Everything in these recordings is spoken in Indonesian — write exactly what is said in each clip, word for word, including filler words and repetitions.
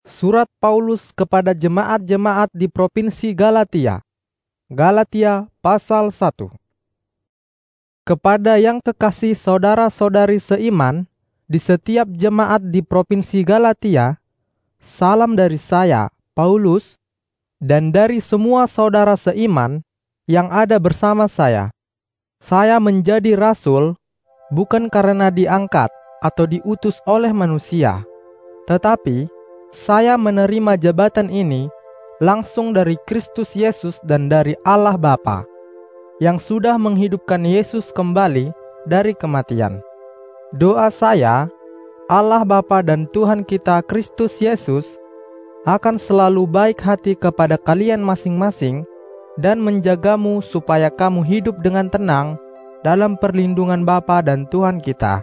Surat Paulus kepada jemaat-jemaat di provinsi Galatia. Galatia pasal satu. Kepada yang kekasih saudara-saudari seiman di setiap jemaat di provinsi Galatia, salam dari saya, Paulus, dan dari semua saudara seiman yang ada bersama saya. Saya menjadi rasul bukan karena diangkat atau diutus oleh manusia, tetapi saya menerima jabatan ini langsung dari Kristus Yesus dan dari Allah Bapa, yang sudah menghidupkan Yesus kembali dari kematian. Doa saya, Allah Bapa dan Tuhan kita Kristus Yesus akan selalu baik hati kepada kalian masing-masing dan menjagamu supaya kamu hidup dengan tenang dalam perlindungan Bapa dan Tuhan kita.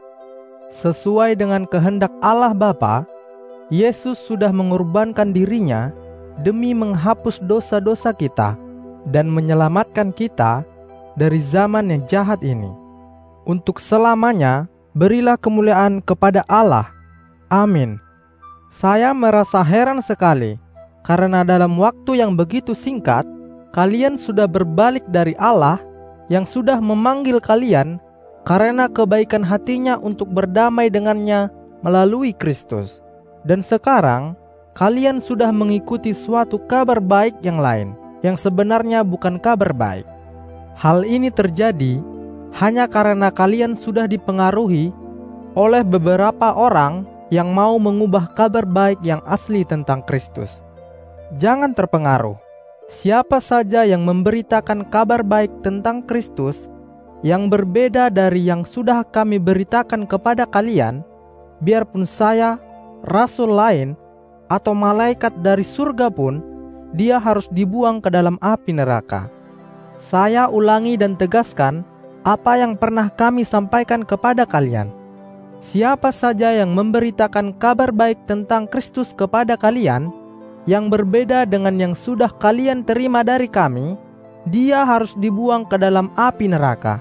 Sesuai dengan kehendak Allah Bapa, Yesus sudah mengorbankan dirinya demi menghapus dosa-dosa kita dan menyelamatkan kita dari zaman yang jahat ini. Untuk selamanya, berilah kemuliaan kepada Allah. Amin. Saya merasa heran sekali karena dalam waktu yang begitu singkat, kalian sudah berbalik dari Allah yang sudah memanggil kalian karena kebaikan hatinya untuk berdamai dengannya melalui Kristus. Dan sekarang, kalian sudah mengikuti suatu kabar baik yang lain, yang sebenarnya bukan kabar baik. Hal ini terjadi hanya karena kalian sudah dipengaruhi oleh beberapa orang yang mau mengubah kabar baik yang asli tentang Kristus. Jangan terpengaruh. Siapa saja yang memberitakan kabar baik tentang Kristus yang berbeda dari yang sudah kami beritakan kepada kalian, biarpun saya rasul lain atau malaikat dari surga pun, dia harus dibuang ke dalam api neraka. Saya ulangi dan tegaskan apa yang pernah kami sampaikan kepada kalian. Siapa saja yang memberitakan kabar baik tentang Kristus kepada kalian yang berbeda dengan yang sudah kalian terima dari kami, dia harus dibuang ke dalam api neraka.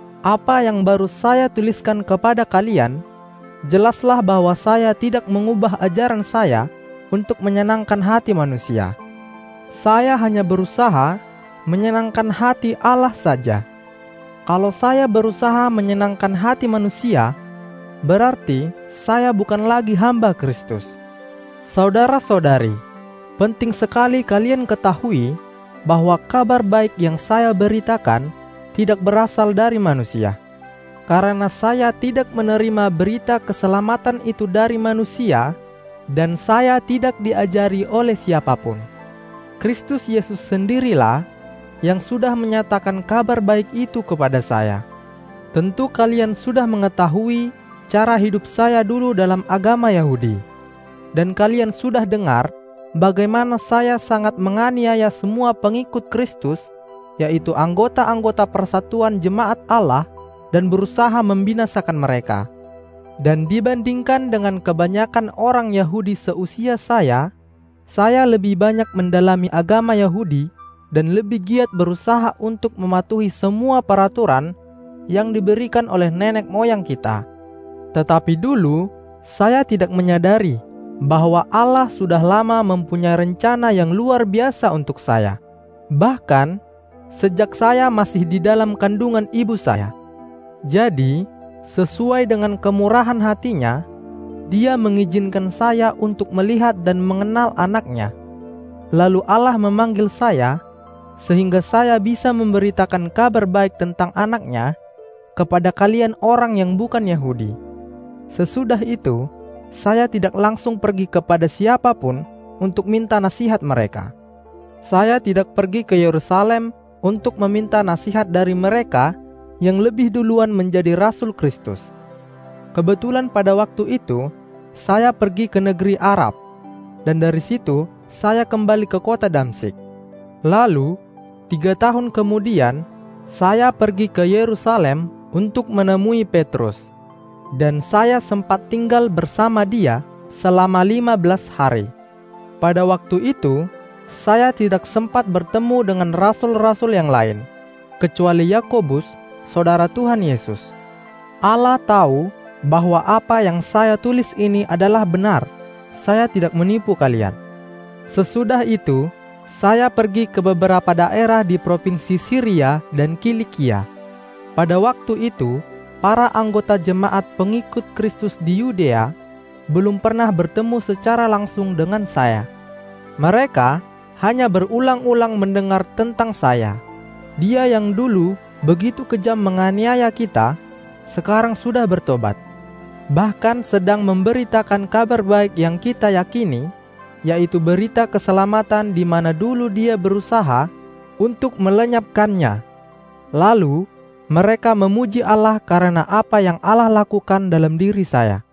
Apa yang baru saya tuliskan kepada kalian, jelaslah bahwa saya tidak mengubah ajaran saya untuk menyenangkan hati manusia. Saya hanya berusaha menyenangkan hati Allah saja. Kalau saya berusaha menyenangkan hati manusia, berarti saya bukan lagi hamba Kristus. Saudara-saudari, penting sekali kalian ketahui bahwa kabar baik yang saya beritakan tidak berasal dari manusia. Karena saya tidak menerima berita keselamatan itu dari manusia, dan saya tidak diajari oleh siapapun. Kristus Yesus sendirilah yang sudah menyatakan kabar baik itu kepada saya. Tentu kalian sudah mengetahui cara hidup saya dulu dalam agama Yahudi, dan kalian sudah dengar bagaimana saya sangat menganiaya semua pengikut Kristus, yaitu anggota-anggota persatuan jemaat Allah, dan berusaha membinasakan mereka. Dan dibandingkan dengan kebanyakan orang Yahudi seusia saya, saya lebih banyak mendalami agama Yahudi dan lebih giat berusaha untuk mematuhi semua peraturan yang diberikan oleh nenek moyang kita. Tetapi dulu, saya tidak menyadari bahwa Allah sudah lama mempunyai rencana yang luar biasa untuk saya. Bahkan, sejak saya masih di dalam kandungan ibu saya. Jadi, sesuai dengan kemurahan hatinya, dia mengizinkan saya untuk melihat dan mengenal anaknya. Lalu Allah memanggil saya, sehingga saya bisa memberitakan kabar baik tentang anaknya kepada kalian orang yang bukan Yahudi. Sesudah itu, saya tidak langsung pergi kepada siapapun untuk minta nasihat mereka. Saya tidak pergi ke Yerusalem untuk meminta nasihat dari mereka yang lebih duluan menjadi rasul Kristus. Kebetulan pada waktu itu, saya pergi ke negeri Arab, dan dari situ saya kembali ke kota Damsyik. Lalu, tiga tahun kemudian, saya pergi ke Yerusalem untuk menemui Petrus, dan saya sempat tinggal bersama dia selama lima belas hari. Pada waktu itu, saya tidak sempat bertemu dengan rasul-rasul yang lain, kecuali Yakobus, saudara Tuhan Yesus. Allah tahu bahwa apa yang saya tulis ini adalah benar, saya tidak menipu kalian. Sesudah itu, saya pergi ke beberapa daerah di provinsi Syria dan Kilikia. Pada waktu itu, para anggota jemaat pengikut Kristus di Yudea belum pernah bertemu secara langsung dengan saya. Mereka hanya berulang-ulang mendengar tentang saya. Dia yang dulu begitu kejam menganiaya kita, sekarang sudah bertobat. Bahkan sedang memberitakan kabar baik yang kita yakini, yaitu berita keselamatan di mana dulu dia berusaha untuk melenyapkannya. Lalu, mereka memuji Allah karena apa yang Allah lakukan dalam diri saya.